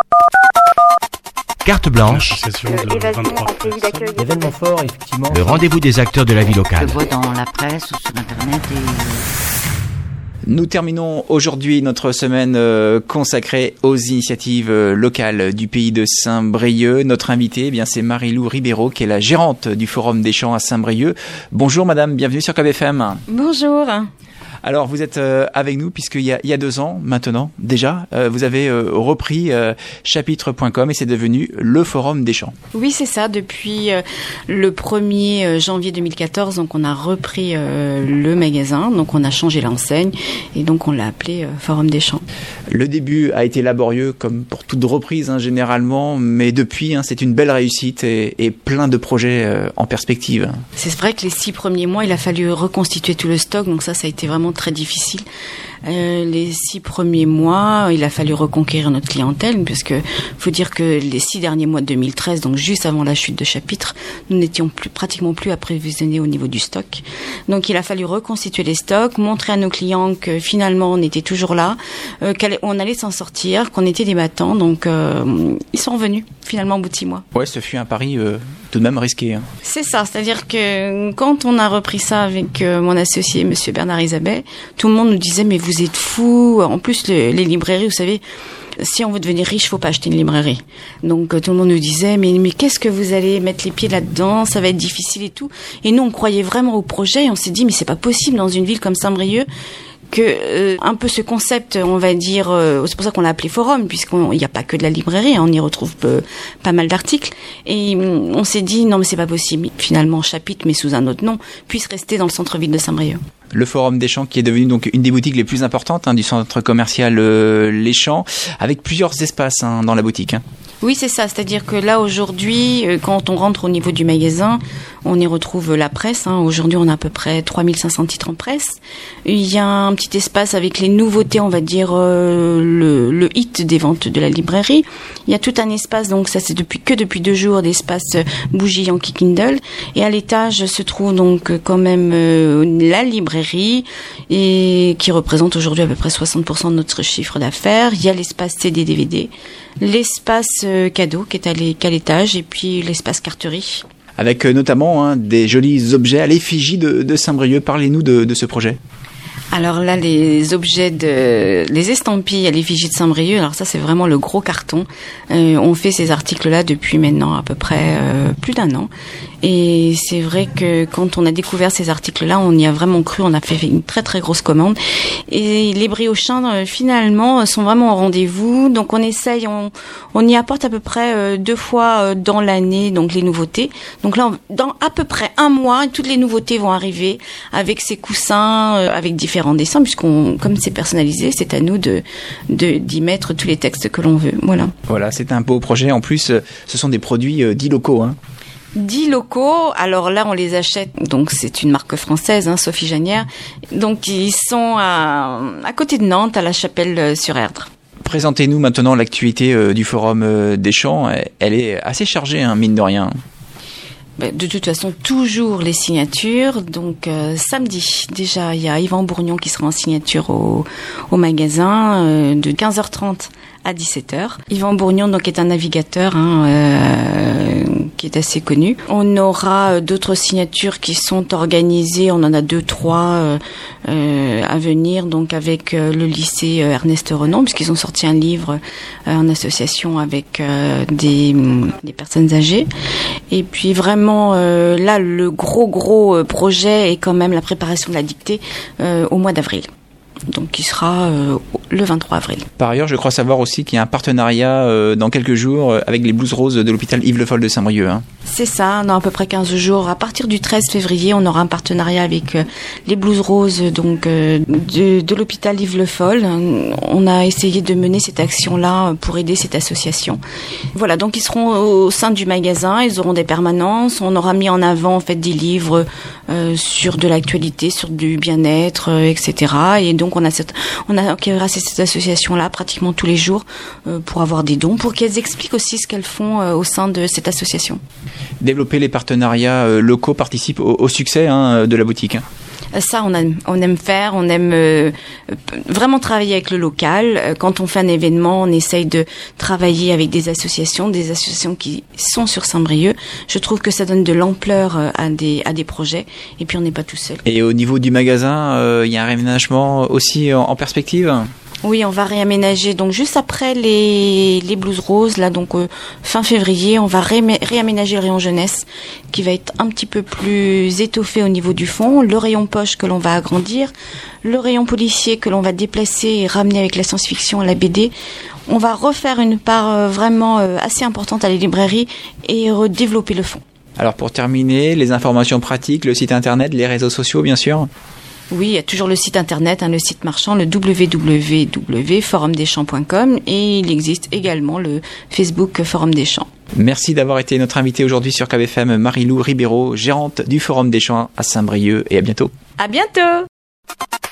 Carte blanche. Événement fort, effectivement. Le rendez-vous des acteurs de la vie locale. Je vois dans la presse ou sur Internet Nous terminons aujourd'hui notre semaine consacrée aux initiatives locales du pays de Saint-Brieuc. Notre invitée, eh bien, c'est Marie-Lou Ribeiro, qui est la gérante du Forum des Champs à Saint-Brieuc. Bonjour madame, bienvenue sur KBFM. Bonjour. Alors vous êtes avec nous puisqu'il y a 2 ans maintenant déjà, vous avez repris chapitre.com et c'est devenu le Forum des Champs. Oui, c'est ça. Depuis le 1er janvier 2014, donc on a repris le magasin, donc on a changé l'enseigne et donc on l'a appelé Forum des Champs. Le début a été laborieux comme pour toute reprise généralement, mais depuis c'est une belle réussite et plein de projets en perspective. C'est vrai que les 6 premiers mois, il a fallu reconstituer tout le stock, donc ça a été vraiment très difficile. Les 6 premiers mois, il a fallu reconquérir notre clientèle, puisque faut dire que les 6 derniers mois de 2013, donc juste avant la chute de Chapitre, nous n'étions pratiquement plus approvisionner au niveau du stock. Donc il a fallu reconstituer les stocks, montrer à nos clients que finalement on était toujours là, qu'on allait s'en sortir, qu'on était des battants. Donc ils sont revenus finalement au bout de 6 mois. Ouais, ce fut un pari tout de même risqué. C'est ça, c'est-à-dire que quand on a repris ça avec mon associé, Monsieur Bernard Isabet, tout le monde nous disait mais vous êtes fous. En plus, les librairies, vous savez, si on veut devenir riche, faut pas acheter une librairie. Donc tout le monde nous disait mais qu'est-ce que vous allez mettre les pieds là-dedans, ça va être difficile et tout. Et nous on croyait vraiment au projet et on s'est dit mais c'est pas possible dans une ville comme Saint-Brieuc que un peu ce concept, on va dire, c'est pour ça qu'on l'a appelé forum, puisqu'il n'y a pas que de la librairie, on y retrouve pas mal d'articles, et on s'est dit non mais c'est pas possible. Finalement, Chapitre, mais sous un autre nom, puisse rester dans le centre-ville de Saint-Brieuc. Le Forum des Champs qui est devenu donc une des boutiques les plus importantes du centre commercial Les Champs, avec plusieurs espaces dans la boutique. Oui, c'est ça. C'est-à-dire que là, aujourd'hui, quand on rentre au niveau du magasin, on y retrouve la presse. Aujourd'hui, on a à peu près 3500 titres en presse. Il y a un petit espace avec les nouveautés, on va dire, le hit des ventes de la librairie. Il y a tout un espace, donc ça c'est depuis 2 jours, d'espace bougie Yankee Kindle. Et à l'étage se trouve donc quand même la librairie, et qui représente aujourd'hui à peu près 60% de notre chiffre d'affaires. Il y a l'espace CD-DVD, l'espace cadeau qui est à l'étage, et puis l'espace carterie. Avec notamment des jolis objets à l'effigie de Saint-Brieuc. Parlez-nous de ce projet. Alors là, les objets les estampilles à l'effigie de Saint-Brieuc, alors ça c'est vraiment le gros carton. On fait ces articles-là depuis maintenant à peu près plus d'1 an. Et c'est vrai que quand on a découvert ces articles-là, on y a vraiment cru, on a fait une très très grosse commande. Et les Briochins, finalement, sont vraiment au rendez-vous. Donc on essaye, on y apporte à peu près 2 fois dans l'année, donc les nouveautés. Donc là, dans à peu près 1 mois, toutes les nouveautés vont arriver avec ces coussins, avec différents dessins, puisqu'on, comme c'est personnalisé, c'est à nous d'y mettre tous les textes que l'on veut. Voilà, c'est un beau projet. En plus, ce sont des produits dits locaux. 10 locaux, alors là on les achète, donc c'est une marque française, Sophie Janière, donc ils sont à côté de Nantes, à la Chapelle-sur-Erdre. Présentez-nous maintenant l'actualité du Forum des Champs, elle est assez chargée, mine de rien. De toute façon, toujours les signatures. Donc samedi, déjà, il y a Yvan Bourgnon qui sera en signature au magasin de 15h30 à 17h. Yvan Bourgnon donc est un navigateur qui est assez connu. On aura d'autres signatures qui sont organisées. On en a 2-3 à venir, donc avec le lycée Ernest Renan, puisqu'ils ont sorti un livre en association avec des personnes âgées. Et puis vraiment là, le gros projet est quand même la préparation de la dictée au mois d'avril. Donc qui sera le 23 avril. Par ailleurs, je crois savoir aussi qu'il y a un partenariat dans quelques jours avec les Blues Roses de l'hôpital Yves Le Foll de Saint-Brieuc. C'est ça, dans à peu près 15 jours. À partir du 13 février, on aura un partenariat avec les Blues Roses donc, de l'hôpital Yves Le Foll. On a essayé de mener cette action-là pour aider cette association. Voilà, donc ils seront au sein du magasin, ils auront des permanences. On aura mis en avant en fait des livres sur de l'actualité, sur du bien-être, etc. Et donc on accueillera cette association-là pratiquement tous les jours pour avoir des dons, pour qu'elles expliquent aussi ce qu'elles font au sein de cette association. Développer les partenariats locaux participe au succès de la boutique. Ça, on aime faire, on aime vraiment travailler avec le local. Quand on fait un événement, on essaye de travailler avec des associations qui sont sur Saint-Brieuc. Je trouve que ça donne de l'ampleur à des projets, et puis on n'est pas tout seul. Et au niveau du magasin, il y a un réaménagement aussi en perspective ? Oui, on va réaménager. Donc juste après les blouses roses, là, donc fin février, on va réaménager le rayon jeunesse, qui va être un petit peu plus étoffé au niveau du fond. Le rayon poche que l'on va agrandir, le rayon policier que l'on va déplacer et ramener avec la science-fiction, la BD. On va refaire une part vraiment assez importante à la librairie et redévelopper le fond. Alors pour terminer, les informations pratiques, le site internet, les réseaux sociaux, bien sûr. Oui, il y a toujours le site internet, le site marchand, le www.forumdeschamps.com, et il existe également le Facebook Forum des Champs. Merci d'avoir été notre invitée aujourd'hui sur KBFM, Marie-Lou Ribeiro, gérante du Forum des Champs à Saint-Brieuc, et à bientôt. À bientôt.